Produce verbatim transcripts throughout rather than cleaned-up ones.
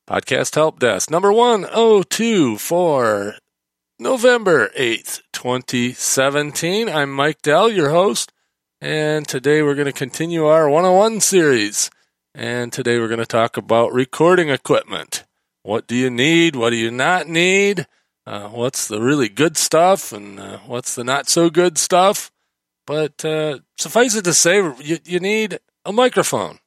Podcast Help Desk, number one oh two for November eighth, twenty seventeen. I'm Mike Dell, your host, and today we're going to continue our one oh one series. And today we're going to talk about recording equipment. What do you need? What do you not need? Uh, what's the really good stuff and uh, what's the not so good stuff? But uh, suffice it to say, you, you need a microphone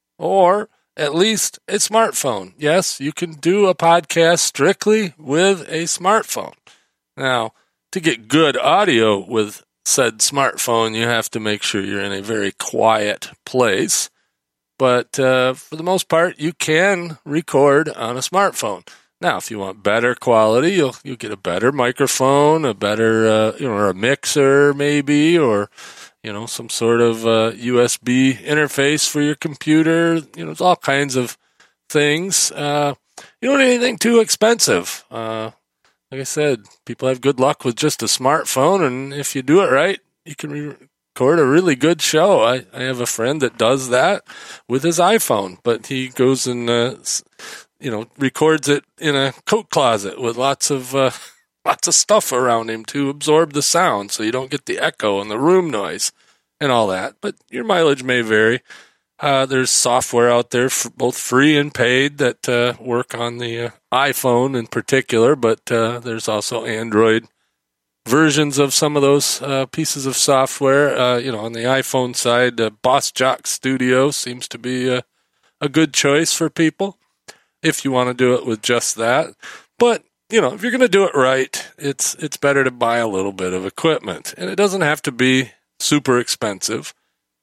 or at least a smartphone. Yes, you can do a podcast strictly with a smartphone. Now, to get good audio with said smartphone, you have to make sure you're in a very quiet place. But uh, for the most part, you can record on a smartphone. Now, if you want better quality, you'll you'll get a better microphone, a better uh, you know, or a mixer maybe, or you know, some sort of uh, U S B interface for your computer. You know, there's all kinds of things. Uh, you don't need anything too expensive. Uh, like I said, people have good luck with just a smartphone, and if you do it right, you can re- record a really good show. I, I have a friend that does that with his iPhone, but he goes and uh, you know, records it in a coat closet with lots of uh, lots of stuff around him to absorb the sound, so you don't get the echo and the room noise and all that. But your mileage may vary. Uh, there's software out there, for both free and paid, that uh, work on the uh, iPhone in particular, but uh, there's also Android versions of some of those uh, pieces of software. Uh, you know, on the iPhone side, uh, Boss Jock Studio seems to be a, a good choice for people if you want to do it with just that. But, you know, if you're going to do it right, it's it's better to buy a little bit of equipment. And it doesn't have to be super expensive.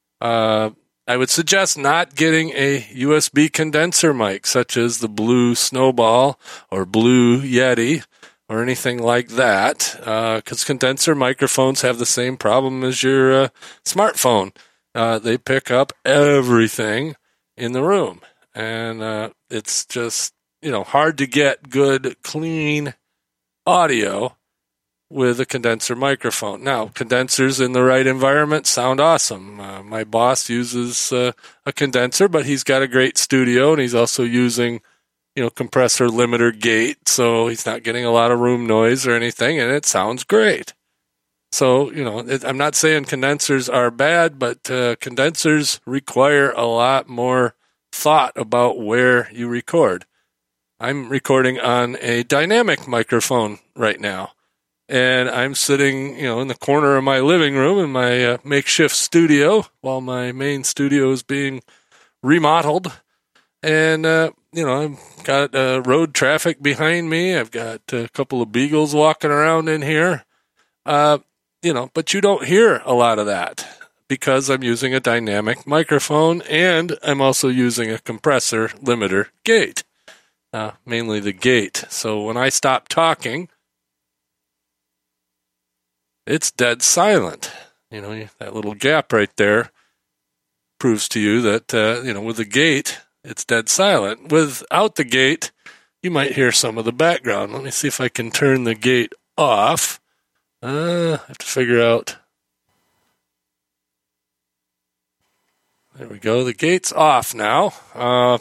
Uh, I would suggest not getting a U S B condenser mic, such as the Blue Snowball or Blue Yeti or anything like that, because uh, condenser microphones have the same problem as your uh, smartphone. Uh, they pick up everything in the room. And uh, it's just, you know, hard to get good, clean audio with a condenser microphone. Now, condensers in the right environment sound awesome. Uh, my boss uses uh, a condenser, but he's got a great studio, and he's also using, you know, compressor limiter gate, so he's not getting a lot of room noise or anything, and it sounds great. So, you know, it, I'm not saying condensers are bad, but uh, condensers require a lot more thought about where you record. I'm recording on a dynamic microphone right now, and I'm sitting, you know, in the corner of my living room in my uh, makeshift studio while my main studio is being remodeled. And uh, you know, I've got uh, road traffic behind me. I've got a couple of beagles walking around in here. Uh, you know, but you don't hear a lot of that, because I'm using a dynamic microphone, and I'm also using a compressor limiter gate, uh, mainly the gate. So when I stop talking, it's dead silent. You know, that little gap right there proves to you that, uh, you know, with the gate, it's dead silent. Without the gate, you might hear some of the background. Let me see if I can turn the gate off. Uh, I have to figure out. There we go. The gate's off now. Uh,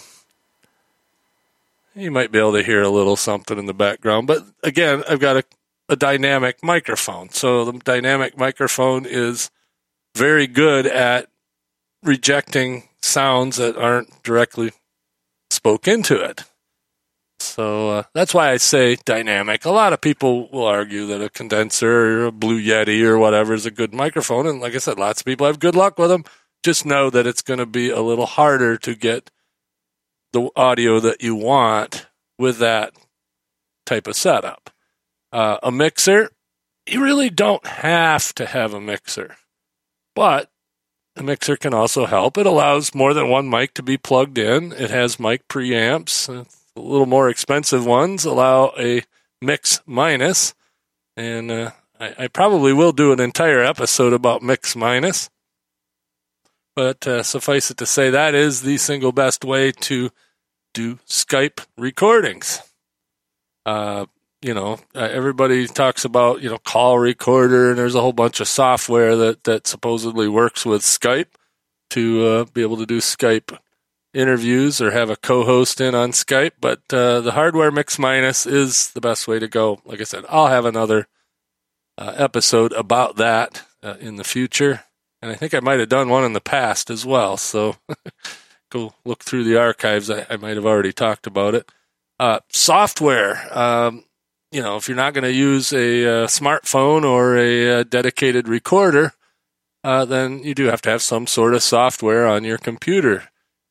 you might be able to hear a little something in the background. But again, I've got a, a dynamic microphone. So the dynamic microphone is very good at rejecting sounds that aren't directly spoke into it. So uh, that's why I say dynamic. A lot of people will argue that a condenser or a Blue Yeti or whatever is a good microphone. And like I said, lots of people have good luck with them. Just know that it's going to be a little harder to get the audio that you want with that type of setup. Uh, a mixer, you really don't have to have a mixer, but a mixer can also help. It allows more than one mic to be plugged in. It has mic preamps. A little more expensive ones allow a mix minus, and uh, I, I probably will do an entire episode about mix minus. But uh, suffice it to say, that is the single best way to do Skype recordings. Uh, you know, uh, everybody talks about, you know, call recorder, and there's a whole bunch of software that, that supposedly works with Skype to uh, be able to do Skype interviews or have a co-host in on Skype, but uh, the hardware mix minus is the best way to go. Like I said, I'll have another uh, episode about that uh, in the future, and I think I might have done one in the past as well, so go look through the archives. I, I might have already talked about it. Uh, software, um, you know, if you're not going to use a, a smartphone or a, a dedicated recorder, uh, then you do have to have some sort of software on your computer.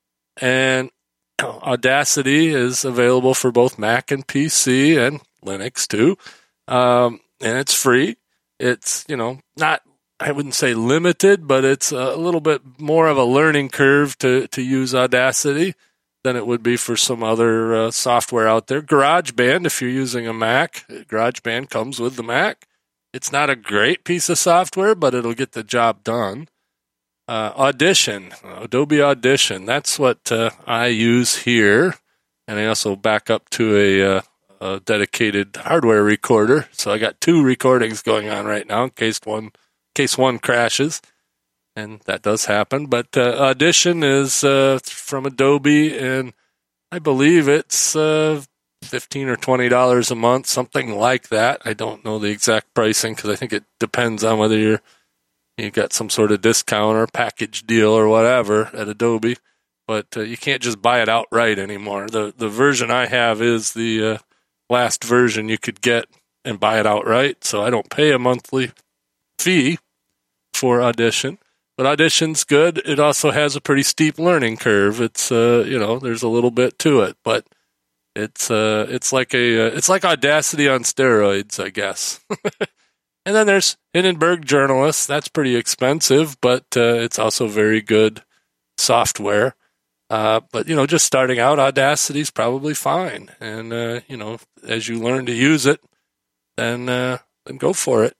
And Audacity is available for both Mac and P C and Linux too. Um, and it's free. It's, you know, not, I wouldn't say limited, but it's a little bit more of a learning curve to, to use Audacity than it would be for some other uh, software out there. GarageBand, if you're using a Mac, GarageBand comes with the Mac. It's not a great piece of software, but it'll get the job done. Uh, Audition, Adobe Audition, that's what uh, I use here. And I also back up to a, uh, a dedicated hardware recorder. So I got two recordings going on right now in case one, in case one crashes. And that does happen. But uh, Audition is uh, from Adobe, and I believe it's uh, fifteen dollars or twenty dollars a month, something like that. I don't know the exact pricing because I think it depends on whether you're you got some sort of discount or package deal or whatever at Adobe. But uh, you can't just buy it outright anymore. The the version I have is the uh, last version you could get and buy it outright, so I don't pay a monthly fee for Audition. But Audition's good. It also has a pretty steep learning curve. It's uh, you know, there's a little bit to it, but it's uh, it's like a uh, it's like Audacity on steroids, I guess. And then there's Hindenburg Journalist. That's pretty expensive, but uh, it's also very good software. Uh, but you know, just starting out, Audacity's probably fine. And uh, you know, as you learn to use it, then uh, then go for it.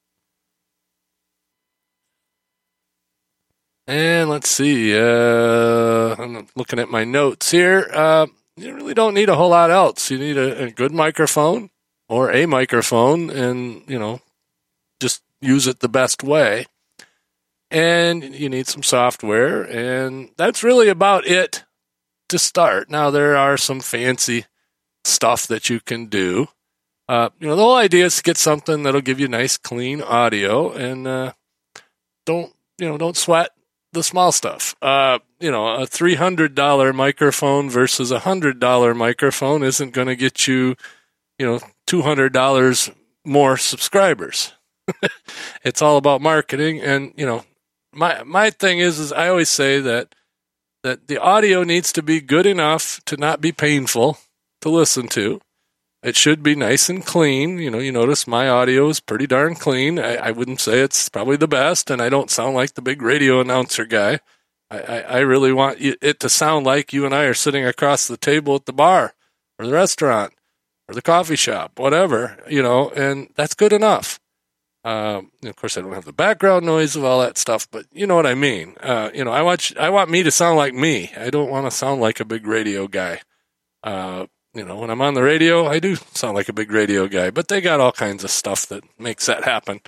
And let's see, uh, I'm looking at my notes here. Uh, you really don't need a whole lot else. You need a, a good microphone or a microphone and, you know, just use it the best way. And you need some software, and that's really about it to start. Now, there are some fancy stuff that you can do. Uh, you know, the whole idea is to get something that'll give you nice, clean audio, and uh, don't, you know, don't sweat the small stuff. Uh, you know, a three hundred dollars microphone versus a one hundred dollars microphone isn't going to get you, you know, two hundred dollars more subscribers. It's all about marketing. And, you know, my my thing is, is I always say that that the audio needs to be good enough to not be painful to listen to. It should be nice and clean. You know, you notice my audio is pretty darn clean. I, I wouldn't say it's probably the best, and I don't sound like the big radio announcer guy. I, I, I really want it to sound like you and I are sitting across the table at the bar or the restaurant or the coffee shop, whatever, you know, and that's good enough. Um, of course, I don't have the background noise of all that stuff, but you know what I mean. Uh, you know, I want I want me to sound like me. I don't want to sound like a big radio guy. Uh, You know, when I'm on the radio, I do sound like a big radio guy, but they got all kinds of stuff that makes that happen.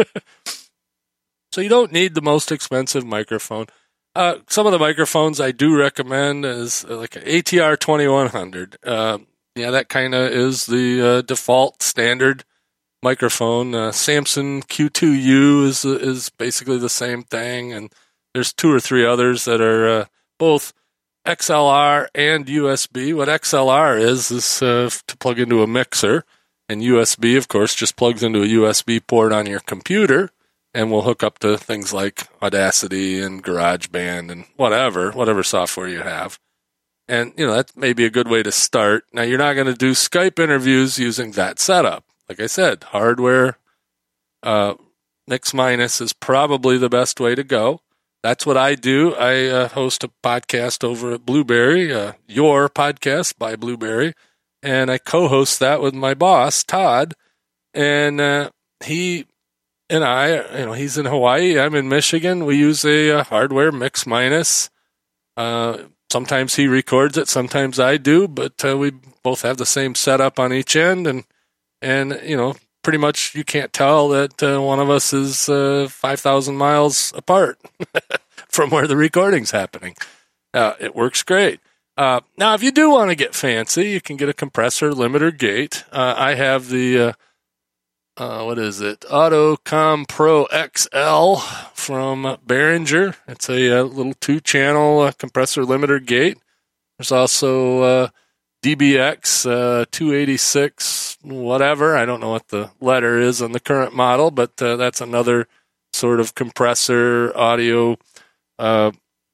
So you don't need the most expensive microphone. Uh, some of the microphones I do recommend is like an A T R twenty-one hundred. Uh, yeah, that kind of is the uh, default standard microphone. Uh, Samson Q two U is is basically the same thing, and there's two or three others that are uh, both X L R and U S B. What X L R is, is uh, to plug into a mixer, and U S B, of course, just plugs into a U S B port on your computer and will hook up to things like Audacity and GarageBand and whatever, whatever software you have. And, you know, that may be a good way to start. Now, you're not going to do Skype interviews using that setup. Like I said, hardware uh, mix minus is probably the best way to go. That's what I do. I uh, host a podcast over at Blueberry, uh, Your Podcast by Blueberry, and I co-host that with my boss, Todd. And uh, he and I, you know, he's in Hawaii, I'm in Michigan. We use a, a hardware mix minus. Uh, sometimes he records it, sometimes I do, but uh, we both have the same setup on each end, and and you know, pretty much you can't tell that uh, one of us is uh, five thousand miles apart from where the recording's happening. Uh, it works great. Uh, now, if you do want to get fancy, you can get a compressor limiter gate. Uh, I have the, uh, uh, what is it, Autocom Pro X L from Behringer. It's a, a little two-channel uh, compressor limiter gate. There's also uh, D B X uh, two eighty-six, whatever. I don't know what the letter is on the current model, but uh, that's another sort of compressor audio uh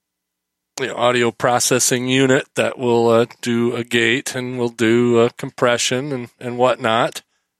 you know, audio processing unit that will uh, do a gate and will do uh, compression and, and whatnot.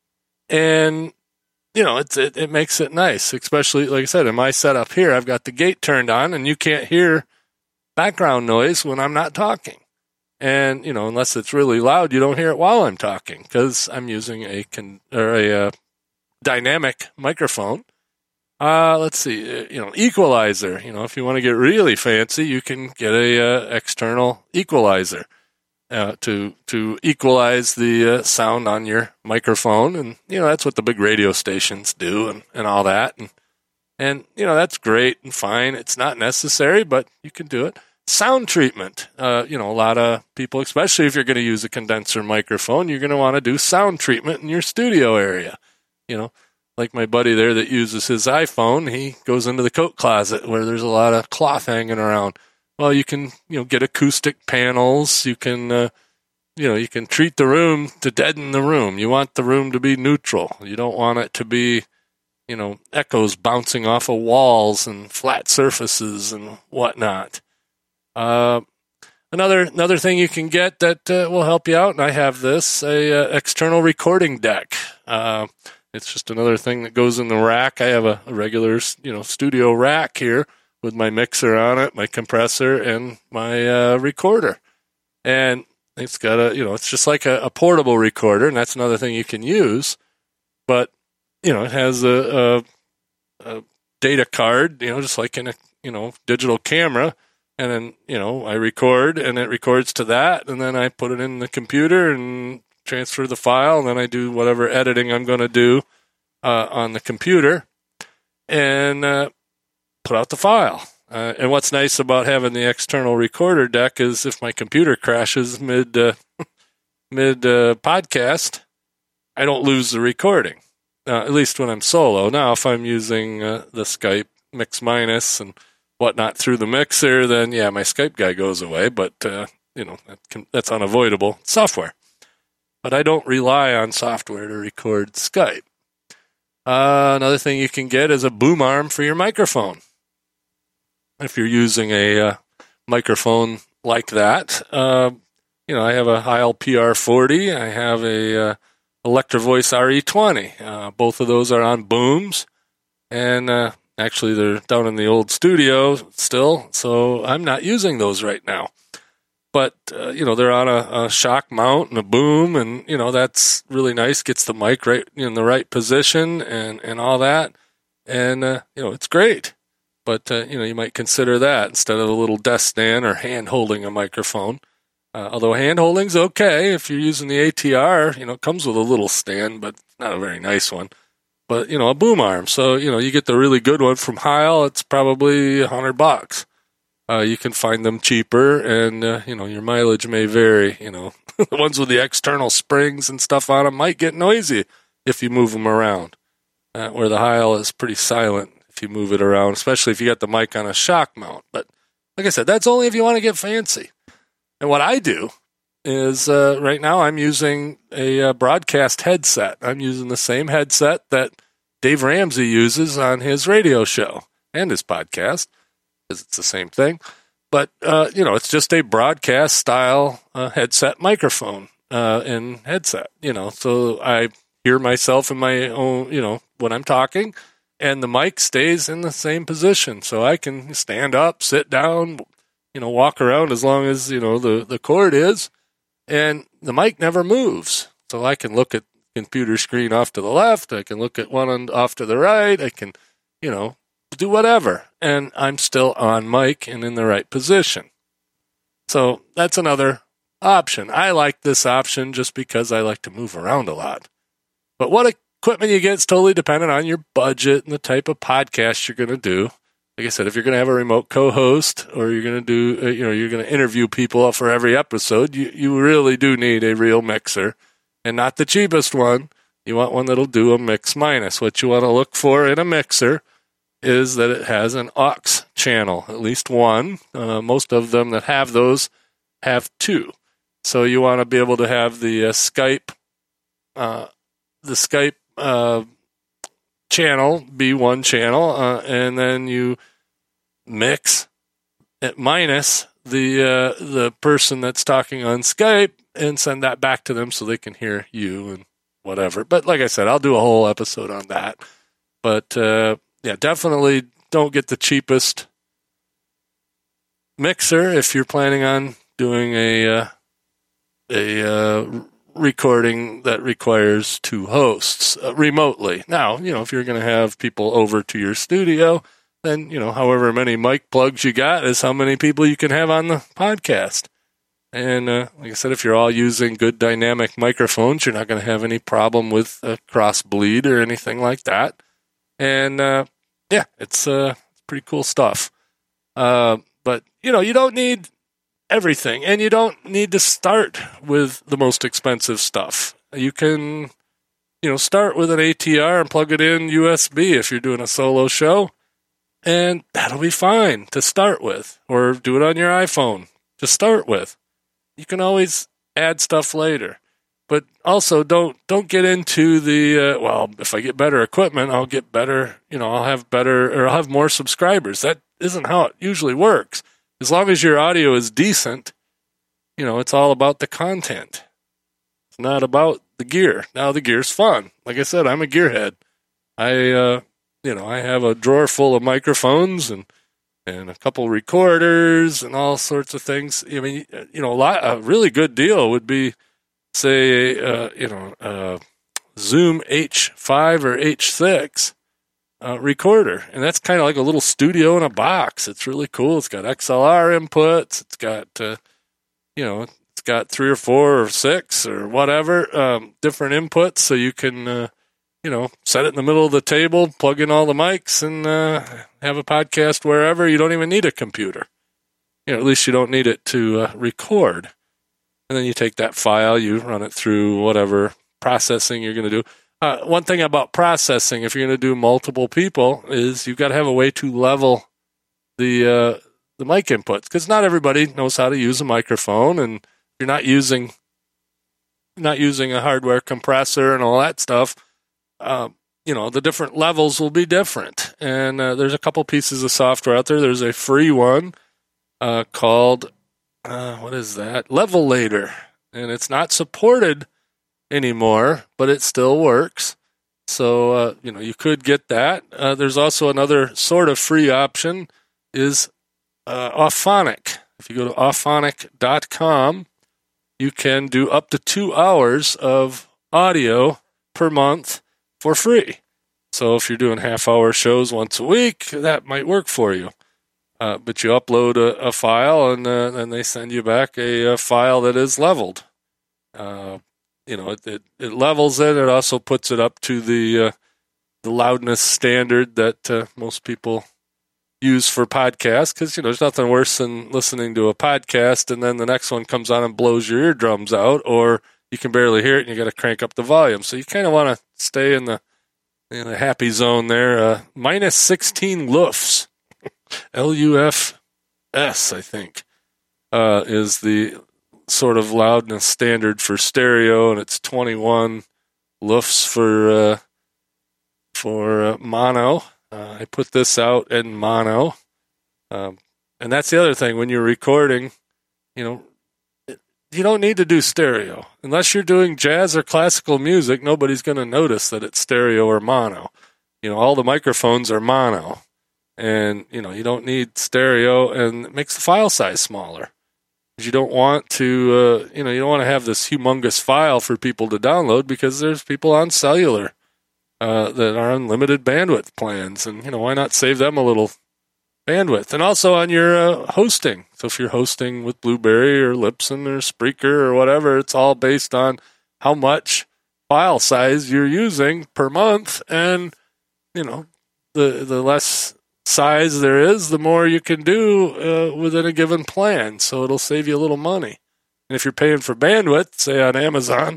And, you know, it's, it, it makes it nice, especially, like I said, in my setup here, I've got the gate turned on and you can't hear background noise when I'm not talking. And, you know, unless it's really loud, you don't hear it while I'm talking because I'm using a, con- or a uh, dynamic microphone. Uh, let's see, you know, equalizer. You know, if you want to get really fancy, you can get a uh, external equalizer uh, to to equalize the uh, sound on your microphone, and you know that's what the big radio stations do, and, and all that, and and you know that's great and fine. It's not necessary, but you can do it. Sound treatment. Uh, you know, a lot of people, especially if you're going to use a condenser microphone, you're going to want to do sound treatment in your studio area. You know. Like my buddy there that uses his iPhone, he goes into the coat closet where there's a lot of cloth hanging around. Well, you can, you know, get acoustic panels. You can, uh, you know, you can treat the room to deaden the room. You want the room to be neutral. You don't want it to be, you know, echoes bouncing off of walls and flat surfaces and whatnot. Uh, another another thing you can get that uh, will help you out, and I have this, a uh, external recording deck. Uh, It's just another thing that goes in the rack. I have a, a regular, you know, studio rack here with my mixer on it, my compressor, and my uh, recorder. And it's got a, you know, it's just like a, a portable recorder, and that's another thing you can use. But, you know, it has a, a, a data card, you know, just like in a, you know, digital camera. And then, you know, I record, and it records to that, and then I put it in the computer and transfer the file, and then I do whatever editing I'm going to do uh, on the computer and uh, put out the file. Uh, and what's nice about having the external recorder deck is if my computer crashes mid uh, mid uh, podcast, I don't lose the recording. Uh, at least when I'm solo. Now, if I'm using uh, the Skype Mix Minus and whatnot through the mixer, then yeah, my Skype guy goes away. But uh, you know that can, that's unavoidable. Software. But I don't rely on software to record Skype. Uh, another thing you can get is a boom arm for your microphone. If you're using a uh, microphone like that, uh, you know, I have a Heil P R forty. I have a uh, Electrovoice R E twenty. Uh, both of those are on booms, and uh, actually they're down in the old studio still, so I'm not using those right now. But, uh, you know, they're on a, a shock mount and a boom, and, you know, that's really nice. Gets the mic right in the right position and, and all that. And, uh, you know, it's great. But, uh, you know, you might consider that instead of a little desk stand or hand holding a microphone. Uh, although hand holding's okay. If you're using the A T R, you know, it comes with a little stand, but not a very nice one. But, you know, a boom arm. So, you know, you get the really good one from Heil. It's probably a hundred bucks. Uh, you can find them cheaper, and, uh, you know, your mileage may vary. You know, the ones with the external springs and stuff on them might get noisy if you move them around, uh, where the Heil is pretty silent if you move it around, especially if you got the mic on a shock mount. But like I said, that's only if you want to get fancy. And what I do is uh, right now I'm using a uh, broadcast headset. I'm using the same headset that Dave Ramsey uses on his radio show and his podcast. It's the same thing, but uh, you know, it's just a broadcast style uh, headset microphone uh, and headset. You know, so I hear myself in my own, you know, when I'm talking, and the mic stays in the same position, so I can stand up, sit down, you know, walk around as long as you know the the cord is, and the mic never moves. So I can look at the computer screen off to the left, I can look at one on, off to the right, I can, you know. Do whatever, and I'm still on mic and in the right position. So that's another option. I like this option just because I like to move around a lot. But what equipment you get is totally dependent on your budget and the type of podcast you're going to do. like I said, if you're going to have a remote co-host or you're going to do, you know, you're going to interview people for every episode, you, you really do need a real mixer, and not the cheapest one. You want one that'll do a mix minus. What you want to look for in a mixer is that it has an aux channel, at least one. Uh, most of them that have those have two. So you want to be able to have the uh, Skype, uh, the Skype uh, channel be one channel, uh, and then you mix it minus the uh, the person that's talking on Skype and send that back to them so they can hear you and whatever. But like I said, I'll do a whole episode on that. But uh, yeah, definitely don't get the cheapest mixer if you're planning on doing a uh, a uh, recording that requires two hosts uh, remotely. Now, you know, if you're going to have people over to your studio, then, you know, however many mic plugs you got is how many people you can have on the podcast. And uh, like I said, if you're all using good dynamic microphones, you're not going to have any problem with uh, cross bleed or anything like that. And uh, yeah, it's uh, pretty cool stuff. Uh, but, you know, you don't need everything, and you don't need to start with the most expensive stuff. You can, you know, start with an A T R and plug it in U S B if you're doing a solo show, and that'll be fine to start with, or do it on your iPhone to start with. You can always add stuff later, but also don't don't get into the uh, well, if I get better equipment, I'll get better, you know, I'll have better, or I'll have more subscribers. That isn't how it usually works. As long as your audio is decent, you know, it's all about the content. It's not about the gear. Now, the gear's fun. Like I said, I'm a gearhead. I, uh, you know, I have a drawer full of microphones and and a couple recorders and all sorts of things. I mean, you know, a, lot, a really good deal would be, say, uh, you know, uh, Zoom H five or H six. Uh, recorder, and that's kind of like a little studio in a box. It's really cool. It's got X L R inputs. It's got, uh, you know, it's got three or four or six or whatever um, different inputs, so you can, uh, you know, set it in the middle of the table, plug in all the mics, and uh, have a podcast wherever. You don't even need a computer. You know, at least you don't need it to uh, record. And then you take that file, you run it through whatever processing you're going to do. Uh, one thing about processing, if you're going to do multiple people, is you've got to have a way to level the uh, the mic inputs, because not everybody knows how to use a microphone, and you're not using not using a hardware compressor and all that stuff. Uh, you know, the different levels will be different, and uh, there's a couple pieces of software out there. There's a free one uh, called uh, what is that? Levelator, and it's not supported anymore, but it still works. So, uh, you know, you could get that. Uh, there's also another sort of free option is uh, Auphonic. If you go to auphonic dot com, you can do up to two hours of audio per month for free. So if you're doing half-hour shows once a week, that might work for you. Uh, but you upload a, a file, and uh, then they send you back a, a file that is leveled. Uh, You know, it, it, it levels it. It also puts it up to the uh, the loudness standard that uh, most people use for podcasts, because, you know, there's nothing worse than listening to a podcast and then the next one comes on and blows your eardrums out, or you can barely hear it and you got to crank up the volume. So you kind of want to stay in the in the happy zone there. Uh, minus sixteen lufs, L U F S, I think, uh, is the sort of loudness standard for stereo, and it's twenty-one lufs for uh, for uh, mono. Uh, I put this out in mono, um, and that's the other thing when you're recording. You know, you don't need to do stereo unless you're doing jazz or classical music. Nobody's going to notice that it's stereo or mono. You know, all the microphones are mono, and you know you don't need stereo, and it makes the file size smaller. You don't want to, uh, you know, you don't want to have this humongous file for people to download, because there's people on cellular uh, that are on limited bandwidth plans, and you know, why not save them a little bandwidth? And also on your uh, hosting. So if you're hosting with Blueberry or Libsyn or Spreaker or whatever, it's all based on how much file size you're using per month, and you know, the the less size there is, the more you can do uh, within a given plan. So it'll save you a little money. And if you're paying for bandwidth, say on Amazon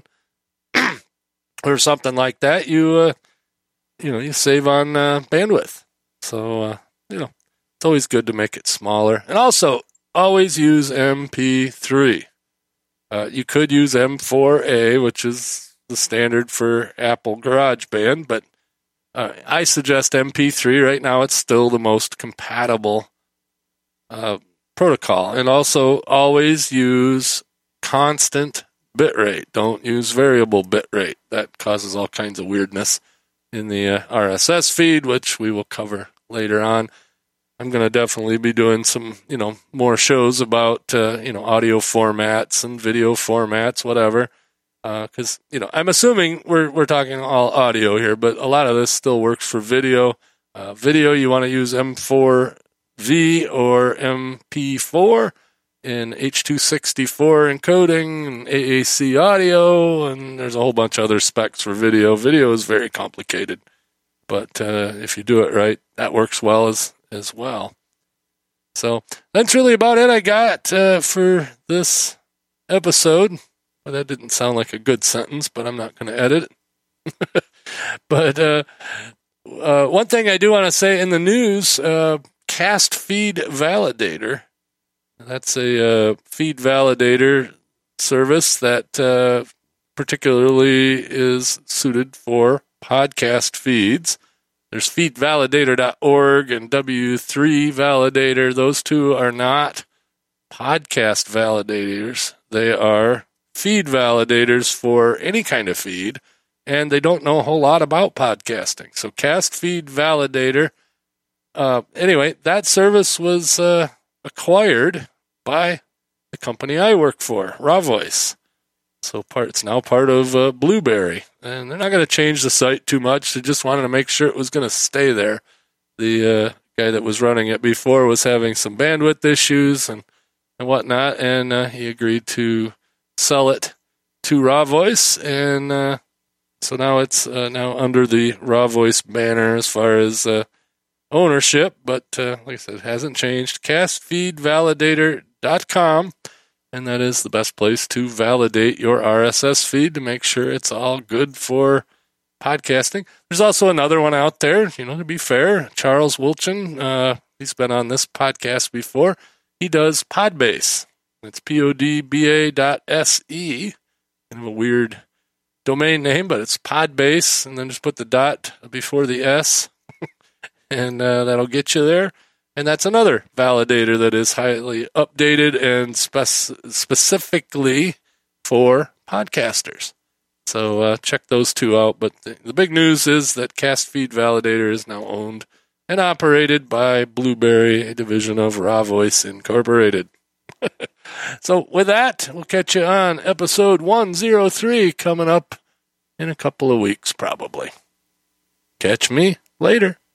or something like that, you uh, you know you save on uh, bandwidth. So uh, you know it's always good to make it smaller. And also, always use M P three. Uh, you could use M four A, which is the standard for Apple GarageBand, but uh, I suggest M P three. Right now, it's still the most compatible uh, protocol. And also, always use constant bitrate. Don't use variable bitrate. That causes all kinds of weirdness in the uh, R S S feed, which we will cover later on. I'm going to definitely be doing some, you know, more shows about, uh, you know, audio formats and video formats, whatever. Because, uh, you know, I'm assuming we're we're talking all audio here, but a lot of this still works for video. Uh, video, you want to use M four V or M P four in H two sixty-four encoding and A A C audio, and there's a whole bunch of other specs for video. Video is very complicated, but uh, if you do it right, that works well as as well. So that's really about it I got uh, for this episode. Well, that didn't sound like a good sentence, but I'm not going to edit it. But uh, uh, one thing I do want to say in the news, uh, Cast Feed Validator. That's a uh, feed validator service that uh, particularly is suited for podcast feeds. There's feed validator dot org and W three Validator. Those two are not podcast validators. They are feed validators for any kind of feed, and they don't know a whole lot about podcasting. So Cast Feed Validator. Uh, anyway, that service was uh, acquired by the company I work for, RawVoice. So part, it's now part of uh, Blueberry. And they're not going to change the site too much. They just wanted to make sure it was going to stay there. The uh, guy that was running it before was having some bandwidth issues and, and whatnot, and uh, he agreed to sell it to RawVoice. And uh, so now it's uh, now under the RawVoice banner as far as uh, ownership. But uh, like I said, it hasn't changed. cast feed validator dot com. And that is the best place to validate your R S S feed to make sure it's all good for podcasting. There's also another one out there, you know, to be fair. Charles Wilchin, uh, he's been on this podcast before. He does Podbase. It's P O D B A dot S E. Kind of a weird domain name, but it's Podbase. And then just put the dot before the S. and uh, that'll get you there. And that's another validator that is highly updated and spec- specifically for podcasters. So uh, check those two out. But the, the big news is that Cast Feed Validator is now owned and operated by Blueberry, a division of RawVoice Incorporated. So with that, we'll catch you on episode one oh three coming up in a couple of weeks probably. Catch me later.